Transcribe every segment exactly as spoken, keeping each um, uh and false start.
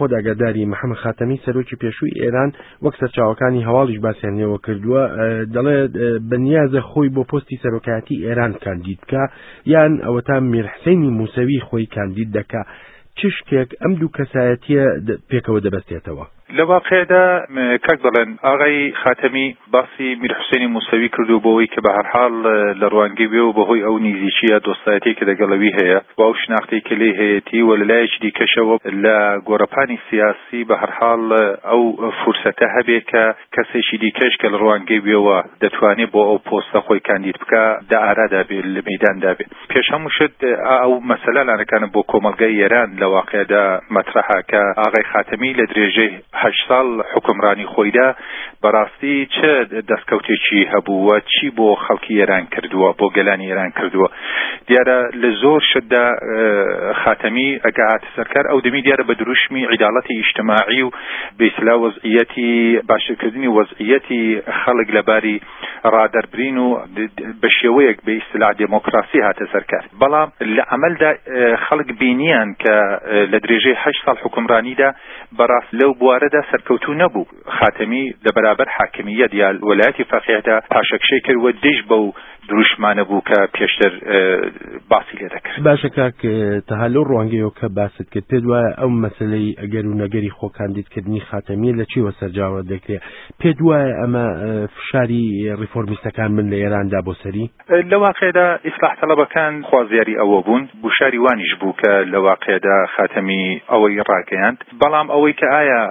خۆت ئاگاداری محەممەد خاتەمی سەرۆکی پێشووی ئێران وەک سەرچاوەکانی هەواڵیش باسییانەوە کردووە دەڵێ بەنیازە خۆی بۆ پۆستی سەرۆکایەتی ئێران کاندید بکە یان ئەوە تا میرحسینی موسەوی خۆی کاندید دەکا چ شتێک ئەم دوو کەسایەتیە پێکەوە دەبەستێتەوە؟ لە واقعدا کاک دەڵێن ئاغای خاتەمی باسی میرحسینی موسەوی کردو بۆەوەی کە بە هەرحاڵ لە ڕوانگەی بێ و بەهۆی ئەو نزیکیە دۆستایەتی کە لەگەڵەوی هەیە و ئەو شناختی کە لێ هەیەتی و لەلایەکی دیکەشەوە لە گۆڕەپانی سیاسی بە هەرحاڵ ئەو فرسەتە هەبێ کە کەسێکی دیکەش کە لە ڕوانگەی بێەوە دەتوانێت بۆ ئەو پۆستە خۆی کاندید بکە دا ئارادا بێ لە مەیداندا بێ. پێش هەموو شت ئەو مەسەلە لانەکانە بۆ کۆمەلگای ئێران لە واقعدا مەطرحە کە ئاغای خاتەمی لە درێژەی هەشت ساڵ حکمرانی خۆیدا بەڕاستی چه دەستکەوتێکی هەبووە چی بۆ خەڵکی ئێران کردووە بۆ گەلانی ئێران کردووە. دیارە لە زۆر شتدا خاتەمی ئەگە هاتە سەرکار ئەو دەمی دیارە بە دروشمی عیداڵەتی ئیجتیماعی و بەئیسلا وەزعیەتی باشکردنی وەزعیەتی خەڵک لەباری ڕادەربرین و بە شێوەیەک بە ئیستیلاح دێمۆکراسی هاتە سەرکار. بەڵام لە عەمەلدا خەڵک بینیان کە لە درێژەی هەشت ساڵ حکمرانیدا بەڕاست لەو بوارەدا سەرکەوتوو نەبوو. خاتەمی لە بەرابەر حاکمیەت یا وەلایەتی فەقیهدا پاشەکشەی کردووە دژ بەو دروشمانە بوو کە پێشتر باسی لێ دەکرد. باشە کاک تەها لەو ڕوانگەیەوە کە باست کرد پێت وایە ئەو مەسەلەی ئەگەر و نەگەری خۆ کاندیدکردنی خاتەمی لە چیوە سەرجاوە دەکرێت؟ پێت وایە ئەمە فشاری ڕیفۆرمیستەکان من لە ئێراندا بۆ سەری؟ لە واقعدا ئیسلاح تەڵەبەکان خوازیاری ئەوە بوون بوشاری وانیش بوو کە لە واقعدا خاتەمی ئەوەی ڕاگەیاند. بەڵام ئەوەی کە ئایا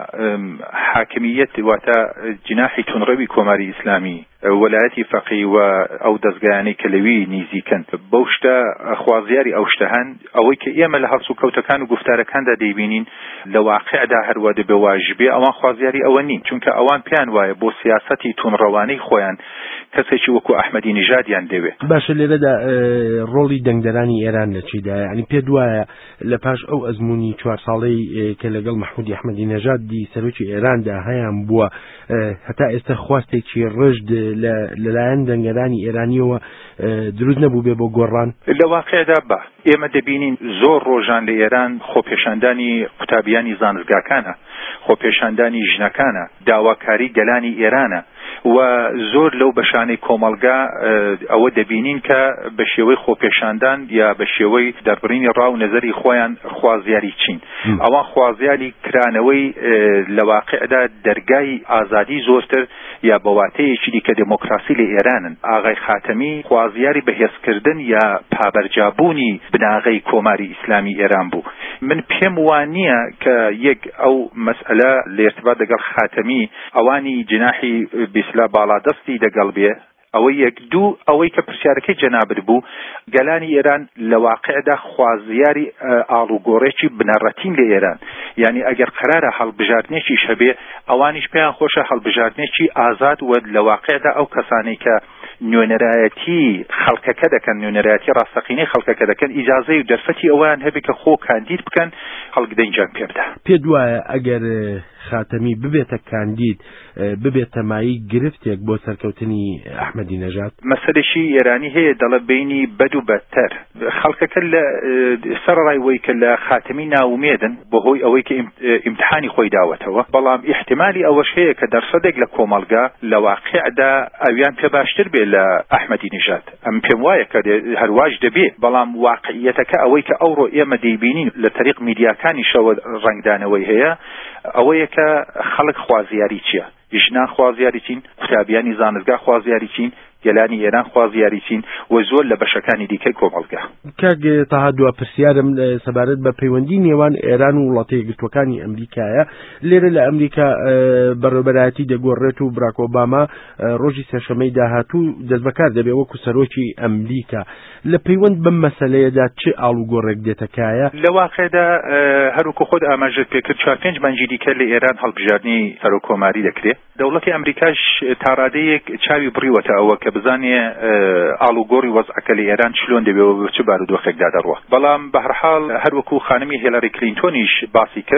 حاکمیەت واتە جناحی تونڕەوی کۆماری ئیسلامی وەلایەتی فەقیه و ئەو دەستگایانەی کە لەوی نیزیکەن بەو شتە خوازیاری ئەو شتە هەن ئەوەی کە ئێمە لە هەڵسو کەوتەکان و گفتارەکاندا دەیبینین لە واقعدا هەروە دەبێ واژبێ ئەوان خوازیاری ئەوە نین چونکە ئەوان پێیان وایە بۆ سیاسەتی تونڕەوانەی خۆیان کەسێکی وەکو ئەحمەدی نیژادیان دەوێت. باشە لێرەدا ڕۆڵی دەنگدەرانی ئێران لە چیدایە؟ ینی پێت وایە لە پاش ئەو ئەزمموی چوار ساڵەی کە لەگەڵ محمودی ئەحمەدی نەژادی سەرۆکی ئێراندا هەیان بووە هەتا ئێستا خواستێکی ڕژد لەلایەن دەنگدەرانی ئێرانیەوە دروست نەبوو بێ بۆ گۆڕان؟ لە واقعدا بە ئێمە دەبینین زۆر ڕۆژان لە ئێران خۆپێشاندانی قوتابیانی زانستگاکانە خۆپێشاندانی ژنەکانە داواکاری گەلانی ئێرانە و زۆر لەو بەشانەی کۆمەلگا ئەوە دەبینین کە بە شێوەی خۆپێشاندان یا بە شێوەی دەربڕینی ڕاو نەزەری خۆیان خوازیاری چین. ئەوان خوازیاری کرانەوەی لە واقعدا دەرگای ئازادی زۆرتر یا بەواتەیەکی دیکە دموکراسی لە ئێرانن. ئاغای خاتەمی خوازیاری بەهێزکردن یا پابەرجابوونی بناغەی کۆماری ئیسلامی ئێران بوو. من پێم وانییە کە یەک ئەو مەسئلە لە ارتباط لەگەڵ خاتەمی ئەوانی جناحی بیسلا باڵادەستی دەگەڵ بێ ئەوەی یەک دوو ئەوەی کە پرسیارەکەی جەنابەت بوو گەلانی ئێران لە واقعدا خوازیاری ئاڵوگۆڕێکی بنەڕەتین لە ئێران یعنی ئەگەر قەرارە هەڵبژاردنێکی شەبێ ئەوانیش پێیان خۆشە هەڵبژاردنێکی ئازاد و لە واقعدا ئەو کەسانەی کە نوێنەرایەتی خەڵکەکە دەکەن نوێنەرایەتی ڕاستەقینەی خەڵکەکە دەکەن ئیجازەی و دەرفەتی ئەویان هەبێ کە خۆ کاندید بکەن خەڵک دەنجان پێ بدە. پێت وایە ئەگەر خاتەمی ببێتە کاندید ببێتە مایی گرفتێک بۆ سەرکەوتنی ئەحمەدی نەژاد؟ مەسەلەشی ئێرانی هەیە دەڵە بینی بەد و بەدتر خەڵکەکە لە سەرڕای وەی کە لە خاتەمی ناومێدن بەهۆی ئەوەی کە ئیمتحانی خۆی داوەتەوە بەڵام ئیحتیمالی ئەوەش هەیە کە دەرسەدێک لە کۆمەلگا لە واقعدا ئەویان پێ باشتر بێ لە ئەحمەدی نەژاد. ئەم پێم وایە کە هەرواش دەبێت بەڵام واقعیەتەکە ئەوەی کە ئەوڕۆ ئێمە دەیبینین لە طریق میدیاکانی شەوە ڕنگدانەوەی هەیە ئەوەیە کە خەڵک خوازیاری چییە؟ ژنان خوازیاری چین، قوتابیانی زانستگا خوازیاری چین، گەلانی ئێران خوازیاری چین و زۆر لە بەشەکانی دیکەی کۆمەلگا. کاک تەها دووە پرسیارم سەبارەت بە پەیوەندی نێوان ئێران و وڵاتە یەکگرتووەکانی ئەمریکایە. لێرە لە ئەمریکا بەڕێوەبەرایەتی دەگۆڕێت و براک ئۆباما ڕۆژی سێشەممەی داهاتوو دەست بەکار دەبێت وەکو سەرۆکی ئەمریکا. لە پەیوەند بەم مەسەلەیەدا چ ئاڵوگۆڕێک دێتەکایە؟ لە واقعدا هەروکو خۆت ئاماژەت پێکرد چوار پێنج مانگی دیکە لە ئێران هەڵبژاردنی سەرۆکۆماری دەکرێت. دەوڵەتی ئەمریکاش تا ڕادەیەک چاوی بڕیوەتە ئەوە کە بزانێ ئاڵوگۆڕی وەزعەکە لە ئێران چلۆن دەبێەوە بە چ بارودۆخێکدا دەڕوە. بەڵام بە هەر حاڵ هەروەکو خانمی هیلاری کلینتۆنیش باسی کرد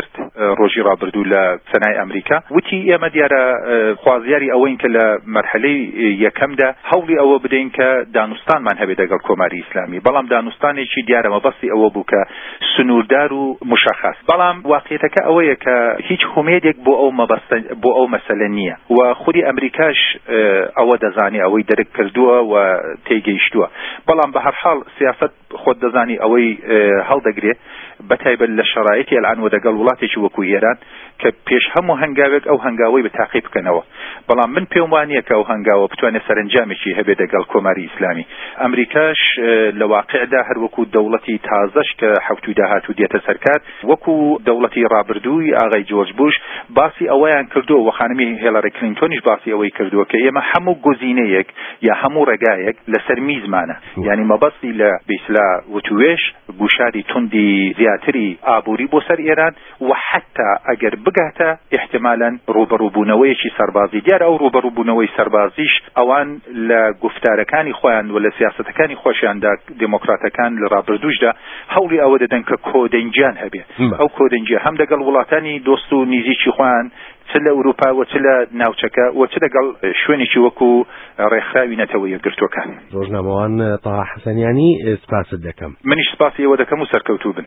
ڕۆژی ڕابردوو لە سەنای ئەمریکا وتی ئێمە دیارە خوازیاری ئەوەین کە لە مەرحلەی یەکەمدا هەوڵی ئەوە بدەین کە دانوستانمان هەبێت دەگەڵ کۆماری ئیسلامی بەڵام دانوستانێکی دیارە مەبەستی ئەوە بوو کە سنووردار و مشخص بەڵام واقعیەتەکە ئەوەیە کە هیچ هومێدێک بۆ ئەو مەبەستە بۆ ئەو مەسەلە نییە و خودی ئەمریکاش ئەوە دەزانی ئەوەی دەرک کردووە و تێگەیشتووە بەڵام بە هەر حاڵ سیاست خۆت دەزانی ئەوەی هەڵدەگرێت بەتایبەت لە شەرایەتی ئەلعان و دەگەڵ وڵاتێکی وەکو ئێران کە پێش هەموو هەنگاوێک ئەو هەنگاوەی بە تاقیب بکەنەوە بەڵام من پێم وانییە کە ئەو هەنگاوە بتوانێت سەرنجامێکی هەبێت دەگەڵ کۆماری ئیسلامی ئەمریکاش لە واقعدا هەر وەکو دەوڵەتی تازەش کە حەوتوی داهاتوو دێتە سەرکار وەکو دەوڵەتی ڕابردووی ئاغای جۆرج بوش باسی ئەوەیان کردووە و خانمی هێلاری کلینتۆنیش باسی ئەوەی کردووە کە ئێمە هەموو گزینەیەک یا هەموو ڕێگایەک لەسەر میزمانە یعنی مەبەستی لە بیسلا وتوێش گوشاری توندی زیاتری ئابووری بۆ سەر ئێران و حتا ئەگەر بگاتە احتمالاً ڕوبەڕووبوونەوەیەکی سەربازی دیارە ئەو ڕوبەڕووبوونەوەی سەربازیش ئەوان لە گفتارەکانی خۆیان و لە سیاسەتەکانی خۆشیاندا دموکراتەکان لە ڕابردووشدا هەوڵی ئەوە دەدەن کە کۆدەنجیان هەبێت ئەو کۆدەنجیە هەم دەگەڵ وڵاتانی دۆست و نزیکی خۆیان چ لە ئەوروپا و چ لە ناوچەکە و چ لەگەڵ شوێنێکی وەکو ڕێکخراوی نەتەوە یەکگرتووەکان ڕۆژنامەوان تاها حەسەنیانی سپاست دەکەم منیش سپاسی ئێوە دەکەم و سەرکەوتوو بن